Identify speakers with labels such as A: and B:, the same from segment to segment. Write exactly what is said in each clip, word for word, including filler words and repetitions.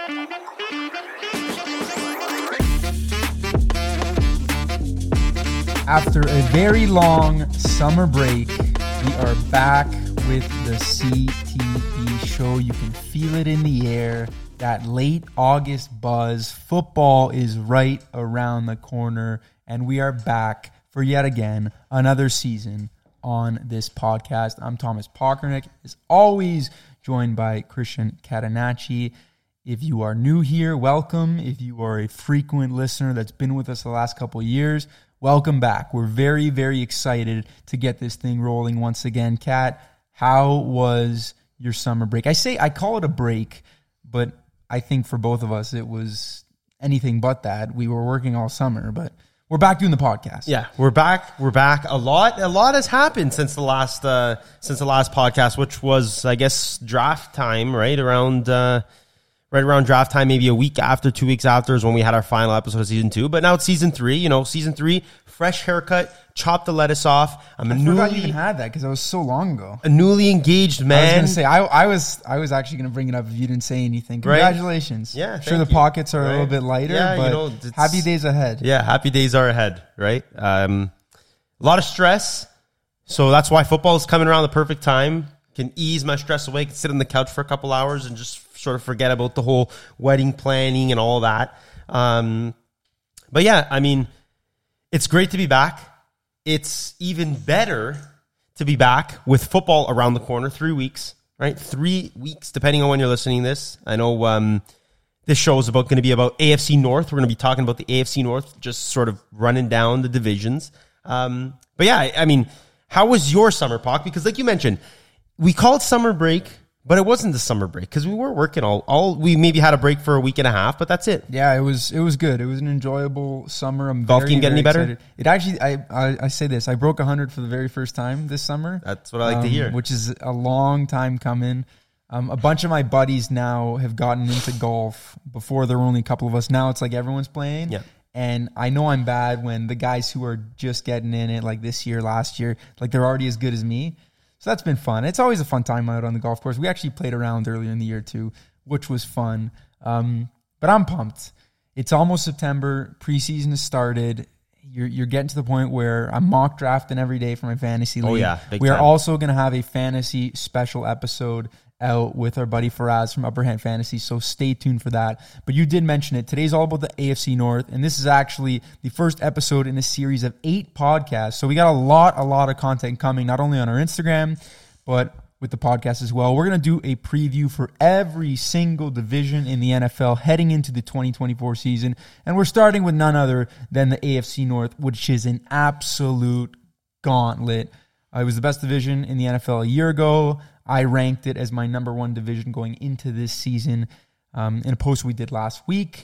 A: After a very long summer break, we are back with the C T B show. You can feel it in the air, that late August buzz. Football is right around the corner, and we are back for yet again another season on this podcast. I'm Thomas Pockernick, as always, joined by Christian Catenacci. If you are new here, welcome. If you are a frequent listener that's been with us the last couple of years, welcome back. We're very, very excited to get this thing rolling once again. Kat, how was your summer break? I say I call it a break, but I think for both of us it was anything but that. We were working all summer, but we're back doing the podcast.
B: Yeah, we're back. We're back. A lot, a lot has happened since the last, uh, since the last podcast, which was, I guess, draft time, right around. Uh, Right around draft time, maybe a week after, two weeks after is when we had our final episode of season two. But now it's season three, you know, season three, fresh haircut, chop the lettuce off. I'm a
A: I
B: newly,
A: forgot you even had that because that was so long ago.
B: A newly engaged man.
A: I was going to say, I, I was I was actually going to bring it up if you didn't say anything. Congratulations.
B: Right? Yeah,
A: sure the
B: you.
A: pockets are
B: right?
A: a little bit lighter,
B: yeah,
A: but
B: you know,
A: happy days ahead.
B: Yeah, happy days are ahead, right? Um, a lot of stress. So that's why football is coming around the perfect time. Can ease my stress away, can sit on the couch for a couple hours and just sort of forget about the whole wedding planning and all that. Um, but yeah, I mean, it's great to be back. It's even better to be back with football around the corner. Three weeks, right? Three weeks, depending on when you're listening to this. I know um, this show is about going to be about A F C North. We're going to be talking about the A F C North, just sort of running down the divisions. Um, but yeah, I, I mean, how was your summer, Poc? Because like you mentioned, we call it summer break, but it wasn't the summer break because we were working all, all. We maybe had a break for a week and a half, but that's it.
A: Yeah, it was it was good. It was an enjoyable summer. I'm
B: Golf
A: very,
B: game get any better?
A: Excited. It actually, I, I I say this, I broke one hundred for the very first time this summer.
B: That's what I like
A: um,
B: to hear.
A: Which is a long time coming. Um, a bunch of my buddies now have gotten into golf. Before there were only a couple of us. Now it's like everyone's playing.
B: Yeah.
A: And I know I'm bad when the guys who are just getting in it, like this year, last year, like they're already as good as me. So that's been fun. It's always a fun time out on the golf course. We actually played around earlier in the year too, which was fun. Um, but I'm pumped. It's almost September. Preseason has started. You're you're getting to the point where I'm mock drafting every day for my fantasy league.
B: Oh yeah, big
A: we
B: time.
A: are also going to have a fantasy special episode out with our buddy Faraz from Upper Hand Fantasy, so stay tuned for that. But you did mention it. Today's all about the A F C North, and this is actually the first episode in a series of eight podcasts. So we got a lot, a lot of content coming, not only on our Instagram, but with the podcast as well. We're going to do a preview for every single division in the N F L heading into the twenty twenty-four season, and we're starting with none other than the A F C North, which is an absolute gauntlet. Uh, it was the best division in the N F L a year ago. I ranked it as my number one division going into this season um, in a post we did last week.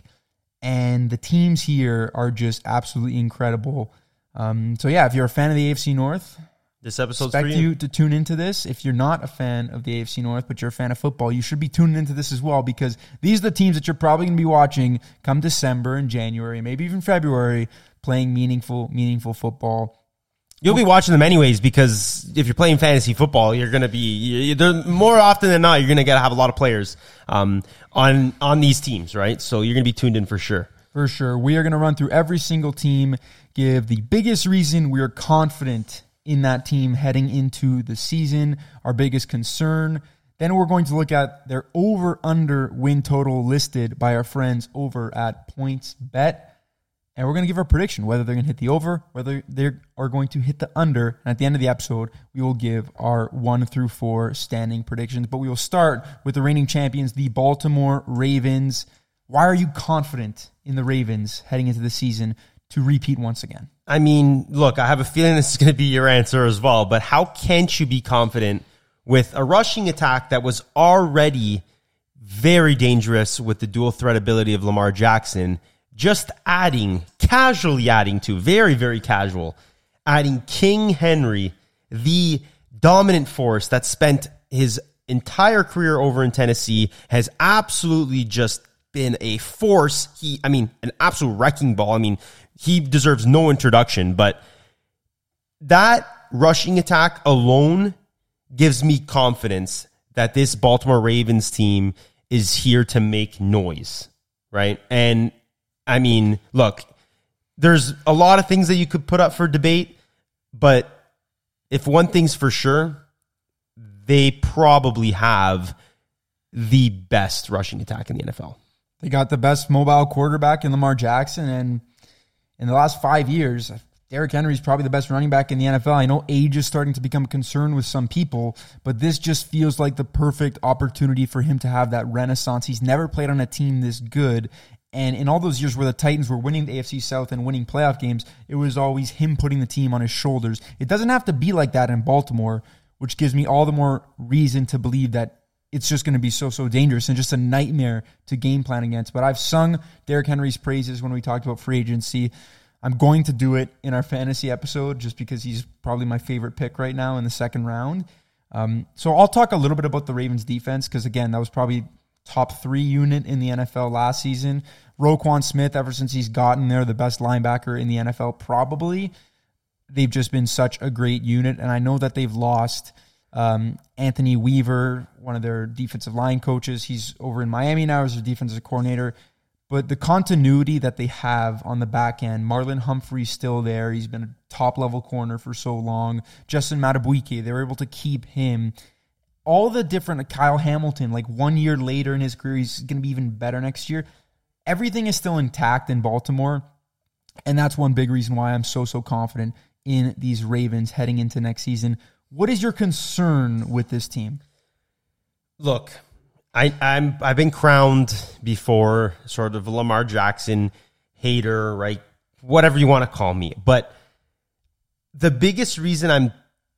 A: And the teams here are just absolutely incredible. Um, so, yeah, if you're a fan of the A F C North,
B: this episode's
A: expect
B: for you.
A: you to tune into this. If you're not a fan of the A F C North, but you're a fan of football, you should be tuning into this as well, because these are the teams that you're probably going to be watching come December and January, maybe even February, playing meaningful, meaningful football.
B: You'll be watching them anyways, because if you're playing fantasy football, you're going to be you, more often than not, you're going to get to have a lot of players um, on on these teams, right? So you're going to be tuned in for sure.
A: For sure. We are going to run through every single team, give the biggest reason we are confident in that team heading into the season, our biggest concern. Then we're going to look at their over-under win total listed by our friends over at PointsBet. And we're going to give our prediction, whether they're going to hit the over, whether they are going to hit the under. And at the end of the episode, we will give our one through four standing predictions. But we will start with the reigning champions, the Baltimore Ravens. Why are you confident in the Ravens heading into the season to repeat once again?
B: I mean, look, I have a feeling this is going to be your answer as well. But how can't you be confident with a rushing attack that was already very dangerous with the dual threat ability of Lamar Jackson? Just adding, casually adding to, very, very casual, adding King Henry, the dominant force that spent his entire career over in Tennessee, has absolutely just been a force. He, I mean, an absolute wrecking ball. I mean, he deserves no introduction, but that rushing attack alone gives me confidence that this Baltimore Ravens team is here to make noise, right? And I mean, look, there's a lot of things that you could put up for debate, but if one thing's for sure, they probably have the best rushing attack in the N F L.
A: They got the best mobile quarterback in Lamar Jackson, and in the last five years, Derrick Henry is probably the best running back in the N F L. I know age is starting to become a concern with some people, but this just feels like the perfect opportunity for him to have that renaissance. He's never played on a team this good, and in all those years where the Titans were winning the A F C South and winning playoff games, it was always him putting the team on his shoulders. It doesn't have to be like that in Baltimore, which gives me all the more reason to believe that it's just going to be so, so dangerous and just a nightmare to game plan against. But I've sung Derrick Henry's praises when we talked about free agency. I'm going to do it in our fantasy episode just because he's probably my favorite pick right now in the second round. Um, so I'll talk a little bit about the Ravens defense because, again, that was probably top three unit in the N F L last season. Roquan Smith, ever since he's gotten there, the best linebacker in the N F L probably. They've just been such a great unit, and I know that they've lost um, Anthony Weaver, one of their defensive line coaches. He's over in Miami now as their defensive coordinator. But the continuity that they have on the back end, Marlon Humphrey's still there. He's been a top-level corner for so long. Justin Matabuike, they were able to keep him. All the different, Kyle Hamilton, like one year later in his career, he's going to be even better next year. Everything is still intact in Baltimore, and that's one big reason why I'm so, so confident in these Ravens heading into next season. What is your concern with this team?
B: Look, I, I'm, I've been crowned before sort of a Lamar Jackson hater, right? Whatever you want to call me. But the biggest reason I'm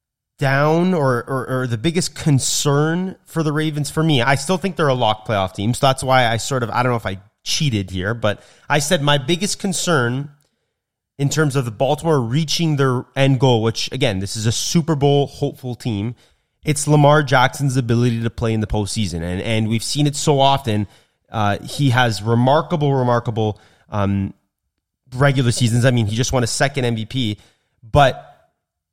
B: down or, or, or the biggest concern for the Ravens, for me, I still think they're a lock playoff team. So that's why I sort of, I don't know if I cheated here, but I said my biggest concern in terms of the Baltimore reaching their end goal, which, again, this is a Super Bowl hopeful team, it's Lamar Jackson's ability to play in the postseason. And and we've seen it so often. Uh, he has remarkable, remarkable um, regular seasons. I mean, he just won a second M V P, but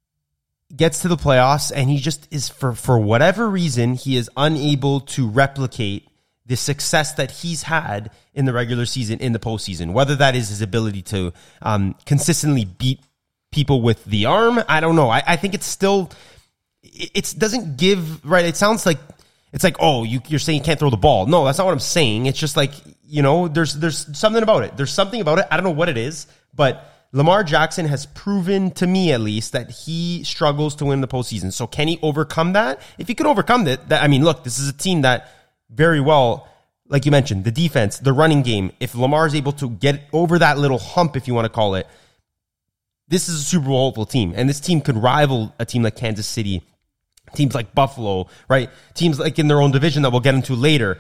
B: gets to the playoffs, and he just is, for, for whatever reason, he is unable to replicate the success that he's had in the regular season, in the postseason, whether that is his ability to um, consistently beat people with the arm. I don't know. I, I think it's still, it, it doesn't give, right? It sounds like, it's like, oh, you, you're saying you can't throw the ball. No, that's not what I'm saying. It's just like, you know, there's, there's something about it. There's something about it. I don't know what it is, but Lamar Jackson has proven to me, at least, that he struggles to win the postseason. So can he overcome that? If he could overcome that, that I mean, look, this is a team that very well, like you mentioned, the defense, the running game, if Lamar is able to get over that little hump, if you want to call it, this is a Super Bowl hopeful team. And this team could rival a team like Kansas City, teams like Buffalo, right? Teams like in their own division that we'll get into later.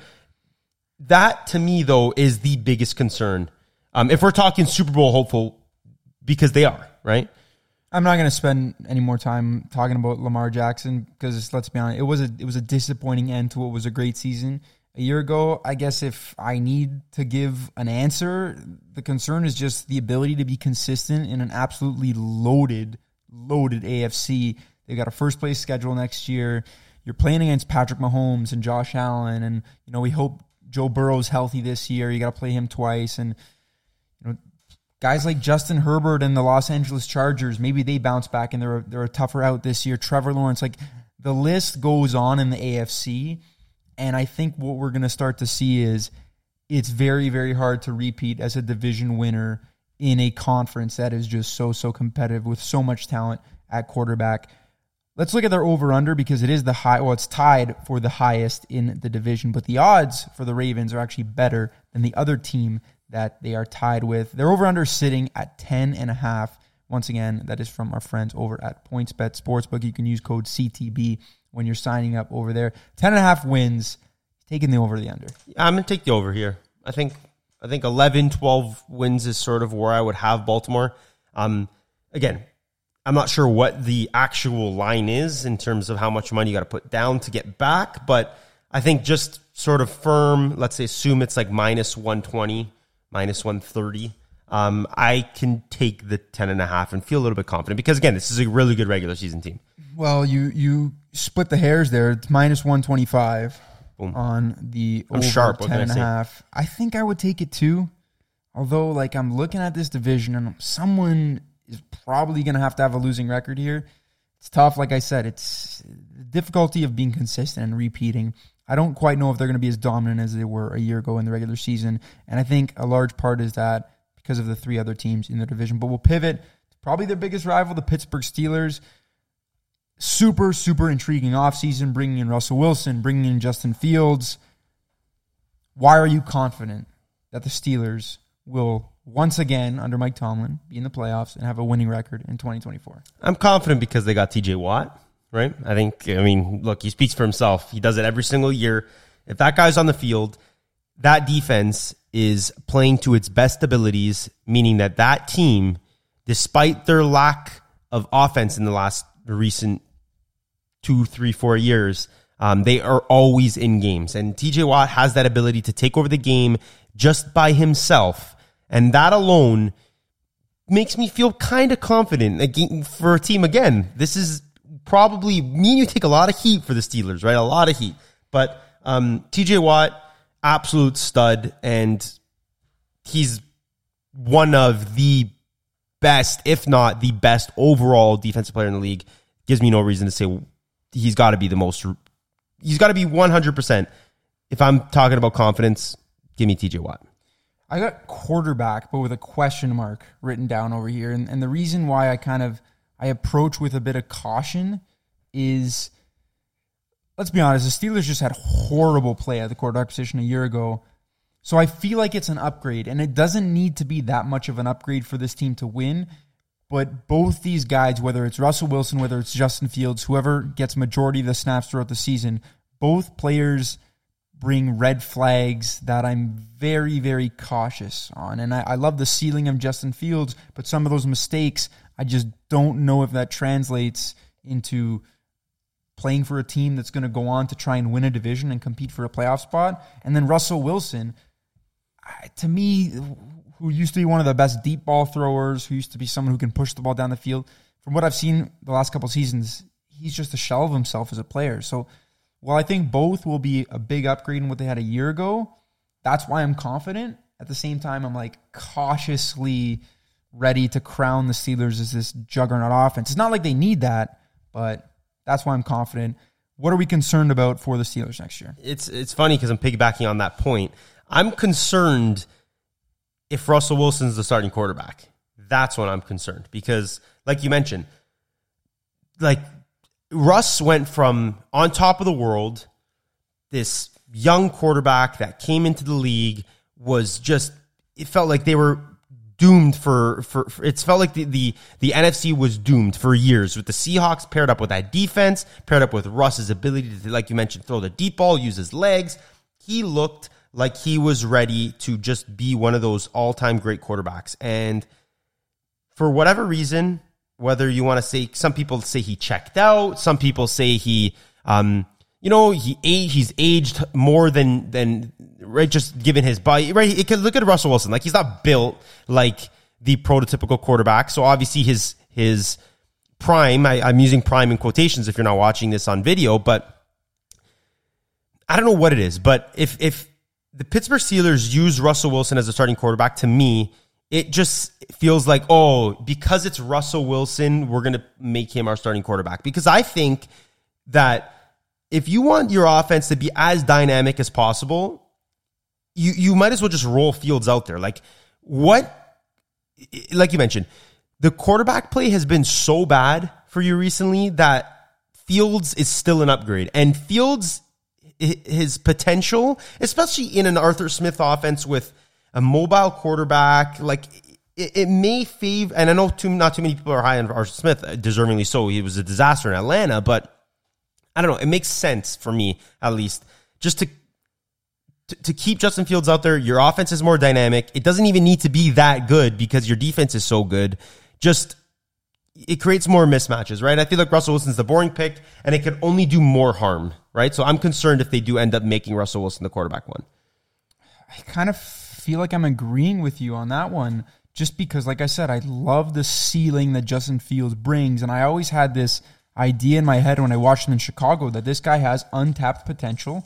B: That, to me, though, is the biggest concern. Um, if we're talking Super Bowl hopeful, because they are, right?
A: I'm not going to spend any more time talking about Lamar Jackson because, let's be honest, it was a it was a disappointing end to what was a great season a year ago. I guess if I need to give an answer, the concern is just the ability to be consistent in an absolutely loaded, loaded A F C. They've got a first-place schedule next year. You're playing against Patrick Mahomes and Josh Allen, and you know we hope Joe Burrow's healthy this year. You got to play him twice, and you know. Guys like Justin Herbert and the Los Angeles Chargers, maybe they bounce back and they're a, they're a tougher out this year. Trevor Lawrence, like the list goes on in the A F C, and I think what we're going to start to see is it's very, very hard to repeat as a division winner in a conference that is just so, so competitive with so much talent at quarterback. Let's look at their over-under because it is the high, well, it's tied for the highest in the division, but the odds for the Ravens are actually better than the other team that they are tied with. Their over-under sitting at ten and a half. Once again, that is from our friends over at PointsBet Sportsbook. You can use code C T B when you're signing up over there. ten and a half wins. Taking the over the under.
B: I'm going to take the over here. I think I think eleven, twelve wins is sort of where I would have Baltimore. Um, again, I'm not sure what the actual line is in terms of how much money you got to put down to get back, but I think just sort of firm, let's say assume it's like minus one twenty, minus one thirty. Um, I can take the ten and a half and feel a little bit confident because, again, this is a really good regular season team.
A: Well, you you split the hairs there. It's minus one twenty-five.
B: Boom.
A: on the
B: I'm
A: over
B: sharp. What
A: ten
B: can I
A: and a
B: say?
A: half. I think I would take it too. Although, like, I'm looking at this division and someone is probably going to have to have a losing record here. It's tough. Like I said, it's the difficulty of being consistent and repeating. I don't quite know if they're going to be as dominant as they were a year ago in the regular season. And I think a large part is that because of the three other teams in the division. But we'll pivot to probably their biggest rival, the Pittsburgh Steelers. Super, super intriguing offseason, bringing in Russell Wilson, bringing in Justin Fields. Why are you confident that the Steelers will once again, under Mike Tomlin, be in the playoffs and have a winning record in twenty twenty-four?
B: I'm confident because they got T J Watt, right? I think, I mean, look, he speaks for himself. He does it every single year. If that guy's on the field, that defense is playing to its best abilities, meaning that that team, despite their lack of offense in the last recent two, three, four years, um, they are always in games. And T J Watt has that ability to take over the game just by himself. And that alone makes me feel kind of confident again, for a team. Again, this is probably, me and you take a lot of heat for the Steelers, right? A lot of heat. But um, T J Watt, absolute stud. And he's one of the best, if not the best overall defensive player in the league. Gives me no reason to say he's got to be the most, he's got to be one hundred percent. If I'm talking about confidence, give me T J Watt.
A: I got quarterback, but with a question mark written down over here. And, and the reason why I kind of, I approach with a bit of caution is, let's be honest, the Steelers just had horrible play at the quarterback position a year ago. So I feel like it's an upgrade, and it doesn't need to be that much of an upgrade for this team to win. But both these guys, whether it's Russell Wilson, whether it's Justin Fields, whoever gets majority of the snaps throughout the season, both players bring red flags that I'm very, very cautious on. And I, I love the ceiling of Justin Fields, but some of those mistakes, I just don't know if that translates into playing for a team that's going to go on to try and win a division and compete for a playoff spot. And then Russell Wilson, to me, who used to be one of the best deep ball throwers, who used to be someone who can push the ball down the field, from what I've seen the last couple of seasons, he's just a shell of himself as a player. So while I think both will be a big upgrade in what they had a year ago, that's why I'm confident. At the same time, I'm like cautiously ready to crown the Steelers as this juggernaut offense. It's not like they need that, but that's why I'm confident. What are we concerned about for the Steelers next year?
B: It's it's funny because I'm piggybacking on that point. I'm concerned if Russell Wilson's the starting quarterback. That's when I'm concerned because, like you mentioned, like Russ went from on top of the world, this young quarterback that came into the league was just, it felt like they were doomed for, for, for it felt like the, the, the N F C was doomed for years with the Seahawks paired up with that defense, paired up with Russ's ability to, like you mentioned, throw the deep ball, use his legs. He looked like he was ready to just be one of those all-time great quarterbacks. And for whatever reason, whether you want to say, some people say he checked out, some people say he, um, you know, he age, he's aged more than, than, right, just given his body, right? It can look at Russell Wilson, like he's not built like the prototypical quarterback. So obviously his, his prime, I, I'm using prime in quotations if you're not watching this on video, but I don't know what it is. But if, if the Pittsburgh Steelers use Russell Wilson as a starting quarterback, to me, it just feels like, oh, because it's Russell Wilson, we're going to make him our starting quarterback. Because I think that if you want your offense to be as dynamic as possible, you you might as well just roll Fields out there. Like what, like you mentioned, the quarterback play has been so bad for you recently that Fields is still an upgrade. And Fields, his potential, especially in an Arthur Smith offense with a mobile quarterback, like it, it may favor, and I know too, not too many people are high on Arthur Smith, deservingly so. He was a disaster in Atlanta, but I don't know. It makes sense for me, at least, just to, to to keep Justin Fields out there. Your offense is more dynamic. It doesn't even need to be that good because your defense is so good. Just, it creates more mismatches, right? I feel like Russell Wilson's the boring pick, and it could only do more harm, right? So I'm concerned if they do end up making Russell Wilson the quarterback one.
A: I kind of feel like I'm agreeing with you on that one, just because, like I said, I love the ceiling that Justin Fields brings, and I always had this idea in my head when I watched him in Chicago that this guy has untapped potential.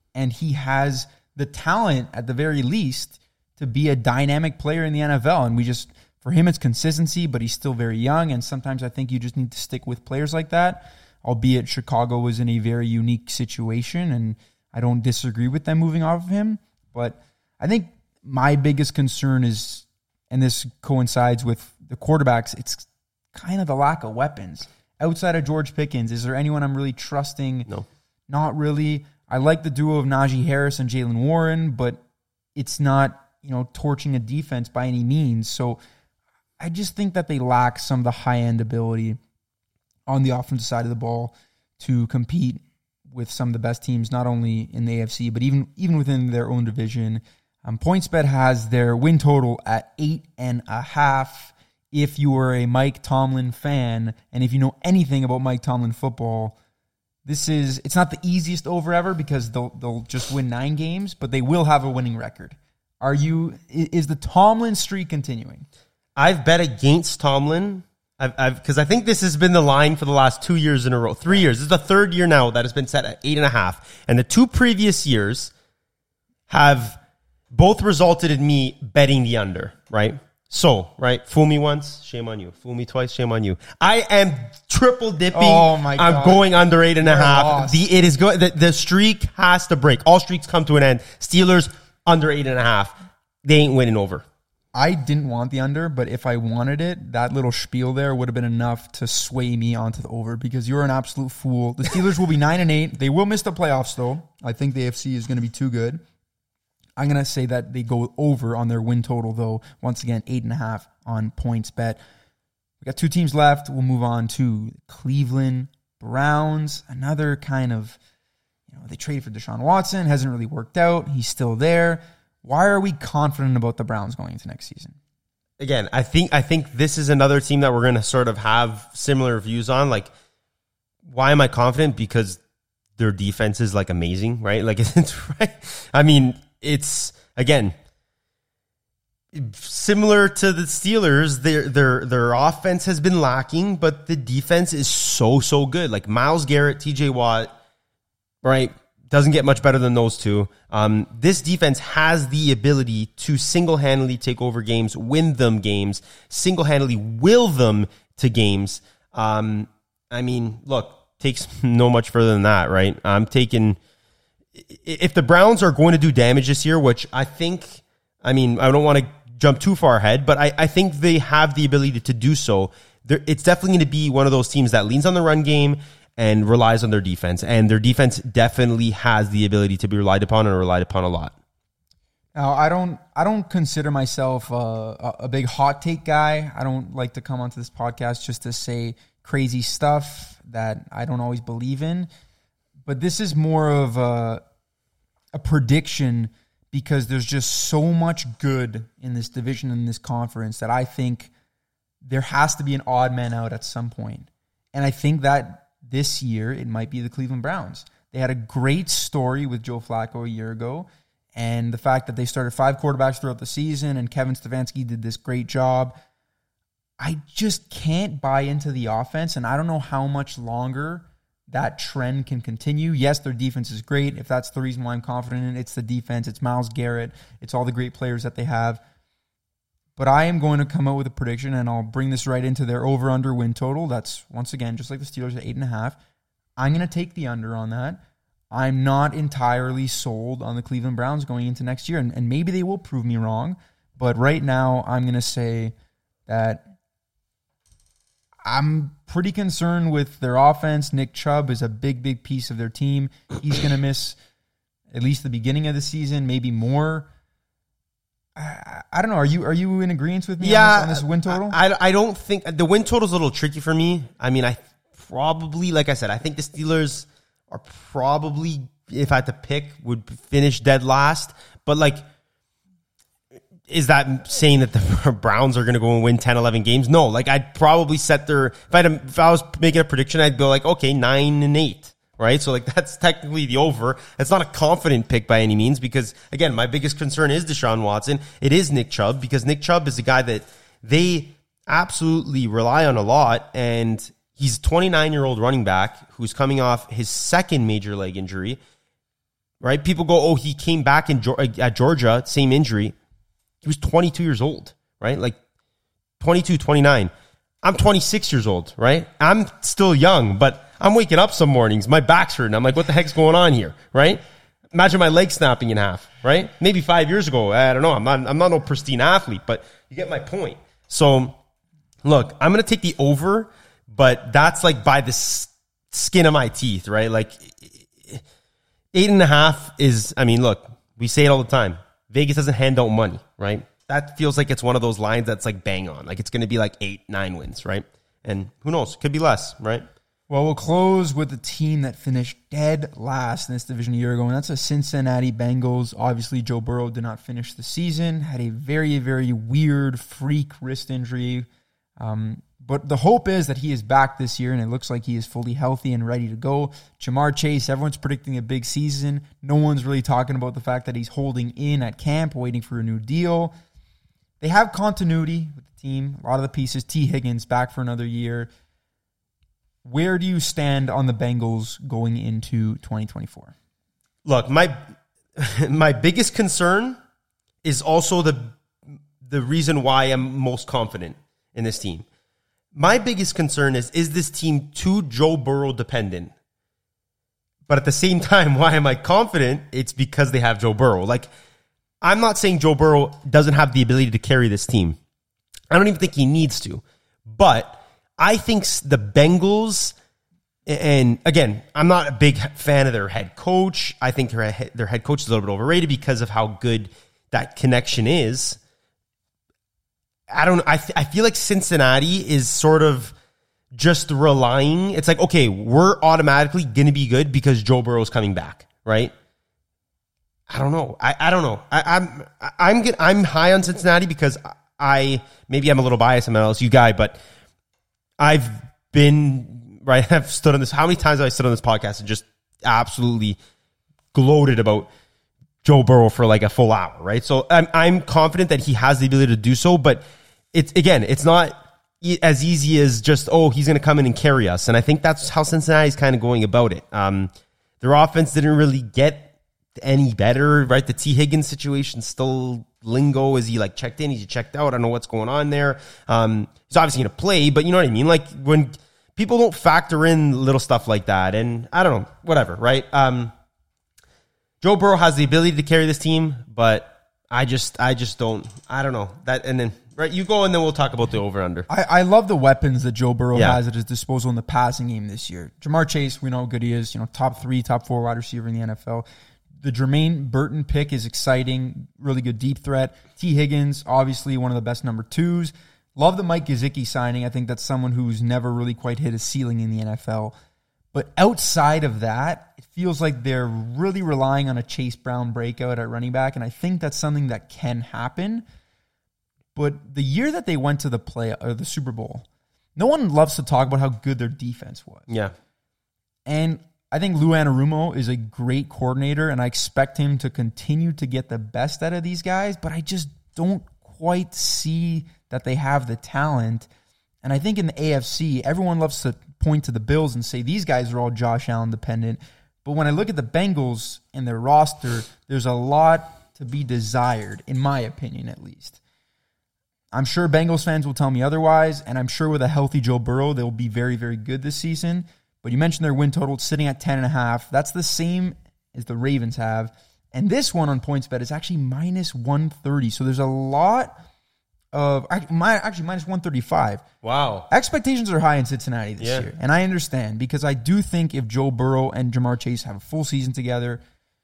A: and he has the talent, at the very least, to be a dynamic player in the N F L. And we just, for him, it's consistency, but he's still very young. And sometimes I think you just need to stick with players like that, albeit Chicago was in a very unique situation, and I don't disagree with them moving off of him. But I think my biggest concern is, and this coincides with the quarterbacks, it's kind of the lack of weapons. Outside of George Pickens, is there anyone I'm really trusting?
B: No.
A: Not really. I like the duo of Najee Harris and Jaylen Warren, but it's not, you know, torching a defense by any means. So I just think that they lack some of the high-end ability on the offensive side of the ball to compete with some of the best teams, not only in the A F C, but even even within their own division. Um, PointsBet has their win total at eight and a half. If you are a Mike Tomlin fan, and if you know anything about Mike Tomlin football, this is, it's not the easiest over ever because they'll they'll just win nine games, but they will have a winning record. Are you, is the Tomlin streak continuing?
B: I've bet against Tomlin. I've, I've, because I think this has been the line for the last two years in a row, three years. This is the third year now that has been set at eight and a half. And the two previous years have both resulted in me betting the under, right? So, right, fool me once, shame on you. Fool me twice, shame on you. I am triple dipping.
A: Oh my God.
B: I'm going under eight and a
A: You're
B: half.
A: lost.
B: The it is good. The, the streak has to break. All streaks come to an end. Steelers under eight and a half. They ain't winning over.
A: I didn't want the under, but if I wanted it, that little spiel there would have been enough to sway me onto the over because you're an absolute fool. The Steelers will be nine and eight. They will miss the playoffs though. I think the A F C is going to be too good. I'm going to say that they go over on their win total, though. Once again, eight and a half on PointsBet. We got two teams left. We'll move on to Cleveland Browns. Another kind of, you know, they traded for Deshaun Watson. Hasn't really worked out. He's still there. Why are we confident about the Browns going into next season?
B: Again, I think I think this is another team that we're going to sort of have similar views on. Like, why am I confident? Because their defense is like amazing, right? Like, it's right. I mean, it's, again, similar to the Steelers. Their their their offense has been lacking, but the defense is so, so good. Like Myles Garrett, T J Watt, right? Doesn't get much better than those two. Um, this defense has the ability to single-handedly take over games, win them games, single-handedly will them to games. Um, I mean, look, takes no much further than that, right? I'm taking... If the Browns are going to do damage this year, which I think, I mean, I don't want to jump too far ahead, but I, I think they have the ability to do so. They're, it's definitely going to be one of those teams that leans on the run game and relies on their defense. And their defense definitely has the ability to be relied upon and relied upon a lot.
A: Now, I don't I don't consider myself a, a big hot take guy. I don't like to come onto this podcast just to say crazy stuff that I don't always believe in. But this is more of a, a prediction because there's just so much good in this division, in this conference, that I think there has to be an odd man out at some point. And I think that this year it might be the Cleveland Browns. They had a great story with Joe Flacco a year ago, and the fact that they started five quarterbacks throughout the season and Kevin Stefanski did this great job. I just can't buy into the offense, and I don't know how much longer that trend can continue. Yes, their defense is great. If that's the reason why I'm confident in it, it's the defense. It's Myles Garrett. It's all the great players that they have. But I am going to come out with a prediction, and I'll bring this right into their over-under win total. That's, once again, just like the Steelers at eight and a half. I'm going to take the under on that. I'm not entirely sold on the Cleveland Browns going into next year, and, and maybe they will prove me wrong. But right now, I'm going to say that I'm pretty concerned with their offense. Nick Chubb is a big, big piece of their team. He's going to miss at least the beginning of the season, maybe more. I, I don't know. Are you are you in agreement with me
B: yeah,
A: on, this, on this win total?
B: I, I don't think the win total is a little tricky for me. I mean, I probably, like I said, I think the Steelers are probably, if I had to pick, would finish dead last. But like, is that saying that the Browns are going to go and win ten, eleven games? No, like I'd probably set their, if I, had a, if I was making a prediction, I'd go like, okay, nine and eight, right? So like that's technically the over. It's not a confident pick by any means because, again, my biggest concern is Deshaun Watson. It is Nick Chubb because Nick Chubb is a guy that they absolutely rely on a lot, and he's a twenty-nine-year-old running back who's coming off his second major leg injury. right? People go, oh, he came back in at Georgia, same injury. He was twenty-two years old, right? Like twenty-two, twenty-nine. I'm twenty-six years old, right? I'm still young, but I'm waking up some mornings. My back's hurting. I'm like, what the heck's going on here, right? Imagine my leg snapping in half, right? Maybe five years ago, I don't know. I'm not, I'm not no pristine athlete, but you get my point. So, look, I'm going to take the over, but that's like by the skin of my teeth, right? Like eight and a half is, I mean, look, we say it all the time. Vegas doesn't hand out money, right? That feels like it's one of those lines that's like bang on. Like it's going to be like eight, nine wins, right? And who knows? Could be less, right?
A: Well, we'll close with the team that finished dead last in this division a year ago, and that's the Cincinnati Bengals. Obviously, Joe Burrow did not finish the season, had a very, very weird freak wrist injury. Um, but the hope is that he is back this year, and it looks like he is fully healthy and ready to go. Ja'Marr Chase, everyone's predicting a big season. No one's really talking about the fact that he's holding in at camp, waiting for a new deal. They have continuity with the team. A lot of the pieces. T. Higgins back for another year. Where do you stand on the Bengals going into twenty twenty-four?
B: Look, my my biggest concern is also the the reason why I'm most confident in this team. My biggest concern is, is this team too Joe Burrow dependent? But at the same time, why am I confident? It's because they have Joe Burrow. Like, I'm not saying Joe Burrow doesn't have the ability to carry this team. I don't even think he needs to. But I think the Bengals, and again, I'm not a big fan of their head coach. I think their head, their head coach is a little bit overrated because of how good that connection is. I don't. I th- I feel like Cincinnati is sort of just relying. It's like, okay, we're automatically going to be good because Joe Burrow's coming back, right? I don't know. I, I don't know. I, I'm I'm get, I'm high on Cincinnati because I maybe I'm a little biased. I'm an L S U guy, but I've been right. I've stood on this. How many times have I stood on this podcast and just absolutely gloated about Joe Burrow for like a full hour, right? So I'm I'm confident that he has the ability to do so, but it's again, it's not as easy as just, oh, he's going to come in and carry us. And I think that's how Cincinnati's kind of going about it. Um, their offense didn't really get any better, right? The T. Higgins situation still lingo. Is he like checked in? Is he checked out? I don't know what's going on there. Um, he's obviously going to play, but you know what I mean? Like when people don't factor in little stuff like that, and I don't know, whatever, right? Um, Joe Burrow has the ability to carry this team, but I just, I just don't, I don't know that. And then, right, you go and then we'll talk about the over under.
A: I, I love the weapons that Joe Burrow
B: Yeah.
A: has at his disposal in the passing game this year. Ja'Marr Chase, we know how good he is. You know, top three, top four wide receiver in the N F L. The Jermaine Burton pick is exciting, really good deep threat. T. Higgins, obviously one of the best number twos. Love the Mike Gesicki signing. I think that's someone who's never really quite hit a ceiling in the N F L. But outside of that, it feels like they're really relying on a Chase Brown breakout at running back, and I think that's something that can happen. But the year that they went to the play or the Super Bowl, no one loves to talk about how good their defense was.
B: Yeah.
A: And I think Lou Anarumo is a great coordinator, and I expect him to continue to get the best out of these guys, but I just don't quite see that they have the talent. And I think in the A F C, everyone loves to point to the Bills and say these guys are all Josh Allen dependent. But when I look at the Bengals and their roster, there's a lot to be desired, in my opinion at least. I'm sure Bengals fans will tell me otherwise, and I'm sure with a healthy Joe Burrow, they'll be very, very good this season. But you mentioned their win total sitting at ten and a half. That's the same as the Ravens have. And this one on PointsBet is actually minus one thirty. So there's a lot of, actually minus one thirty-five.
B: Wow.
A: Expectations are high in Cincinnati this
B: Yeah.
A: year. And I understand because I do think if Joe Burrow and Ja'Marr Chase have a full season together,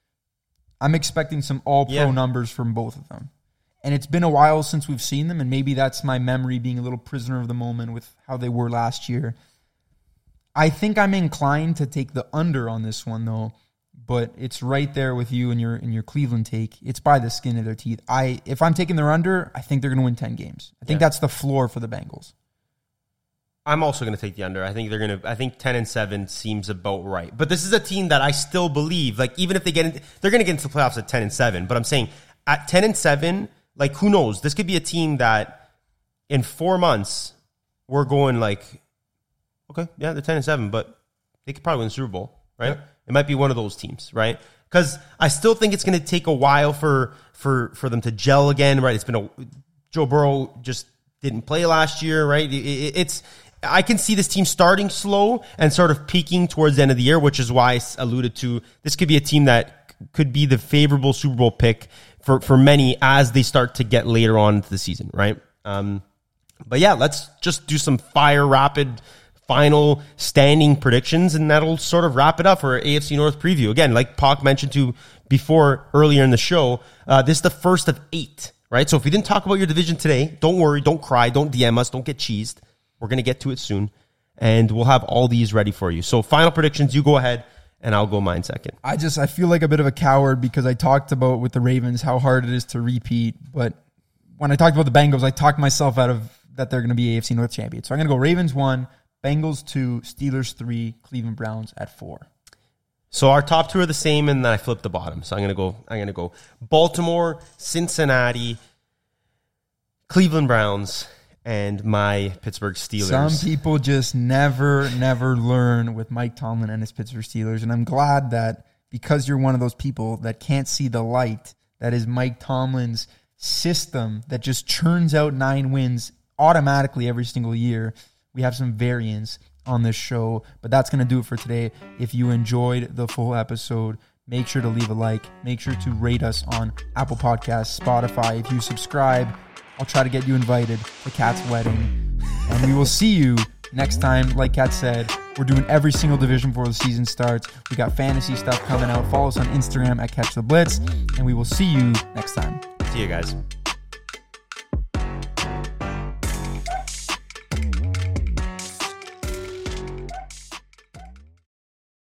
A: I'm expecting some all-pro
B: Yeah.
A: numbers from both of them. And it's been a while since we've seen them, and maybe that's my memory being a little prisoner of the moment with how they were last year. I think I'm inclined to take the under on this one, though, but it's right there with you in your in your Cleveland take. It's by the skin of their teeth. I if I'm taking their under, I think they're going to win ten games. I think
B: Yeah.
A: that's the floor for the Bengals.
B: I'm also going to take the under. I think they're going to. I think ten and seven seems about right. But this is a team that I still believe. Like even if they get, in, they're going to get into the playoffs at ten and seven. But I'm saying at ten and seven, like who knows? This could be a team that in four months we're going like, okay, yeah, they're ten and seven, but they could probably win the Super Bowl, right?
A: Yep.
B: It might be one of those teams, right? Because I still think it's going to take a while for for for them to gel again, right? It's been a Joe Burrow just didn't play last year, right? It, it, it's I can see this team starting slow and sort of peaking towards the end of the year, which is why I alluded to this could be a team that could be the favorable Super Bowl pick for, for many as they start to get later on into the season, right? Um, but yeah, let's just do some fire rapid final standing predictions, and that'll sort of wrap it up for our A F C North preview. Again, like Pac mentioned to before earlier in the show, uh, this is the first of eight, right? So if we didn't talk about your division today, don't worry, don't cry, don't D M us, don't get cheesed. We're going to get to it soon, and we'll have all these ready for you. So final predictions, you go ahead, and I'll go mine second.
A: I just, I feel like a bit of a coward because I talked about with the Ravens how hard it is to repeat, but when I talked about the Bengals, I talked myself out of that they're going to be A F C North champions. So I'm going to go Ravens one, Bengals two, Steelers three, Cleveland Browns at four.
B: So our top two are the same, and then I flipped the bottom. So I'm going to go, I'm going to go Baltimore, Cincinnati, Cleveland Browns, and my Pittsburgh Steelers.
A: Some people just never, never learn with Mike Tomlin and his Pittsburgh Steelers. And I'm glad that because you're one of those people that can't see the light, that is Mike Tomlin's system that just churns out nine wins automatically every single year. We have some variance on this show, but that's going to do it for today. If you enjoyed the full episode, make sure to leave a like. Make sure to rate us on Apple Podcasts, Spotify. If you subscribe, I'll try to get you invited to Kat's wedding. And we will see you next time. Like Kat said, we're doing every single division before the season starts. We got fantasy stuff coming out. Follow us on Instagram at Catch the Blitz. And we will see you next time.
B: See you guys.